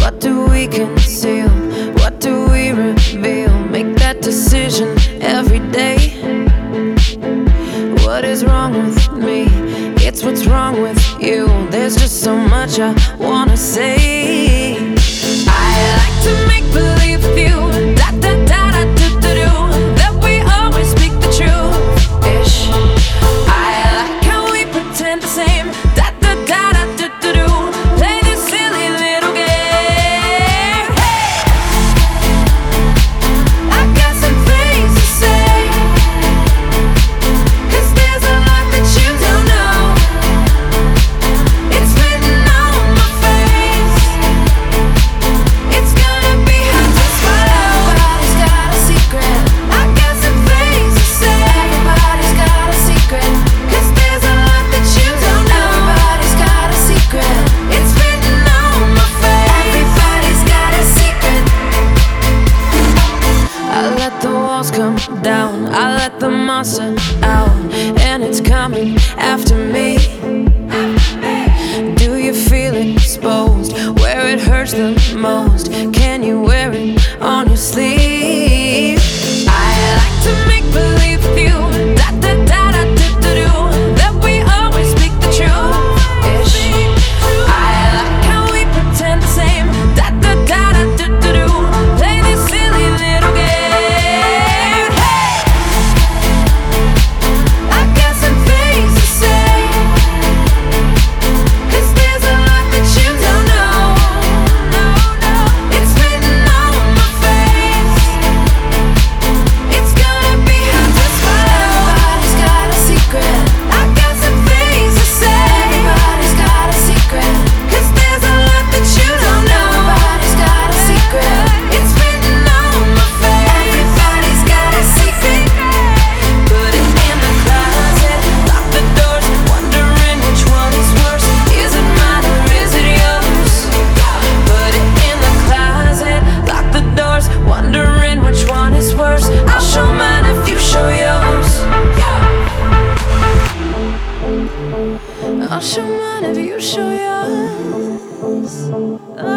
What do we conceal? What do we reveal? Make that decision every day. What is wrong with me? It's what's wrong with you. There's just so much I wanna say. I like to make believe with you, da da da da do do do, that we always speak the truth ish. I like how we pretend the same, da da da da do do do, play this silly little game. Hey! I got some things to say, 'cause there's a lot that you don't know. It's written on my face. It's gonna be hard to swallow. Everybody's got a secret. I got some things to say. Everybody's got a secret, 'cause there's a lot that you don't know. Everybody's got a secret. It's written on my face. Everybody's got a secret. I let the walls come down. I let the monster out, and it's coming after me. Do you feel exposed where it hurts the most? Can you wear it on your sleeve? I like to make believe with you, da da da da do do do, that we always speak the truth ish. I like how we pretend the same, da da da da do do do, play this silly little game. Hey! I got some things to say, 'cause there's a lot that you don't know. No, no, it's written on my face. It's gonna be hard to swallow. Everybody's got a secret. I got some things to say. Everybody's got a secret, 'cause there's a lot that you don't know. Everybody's got a secret. It's written on my face. Everybody's got a secret. Put it in the closet, lock the doors, wondering which one is worse. Is it mine or is it yours? Put it in the closet, lock the doors, wondering which one is worse. I'll show mine if you show yours. I'll show mine if you show yours.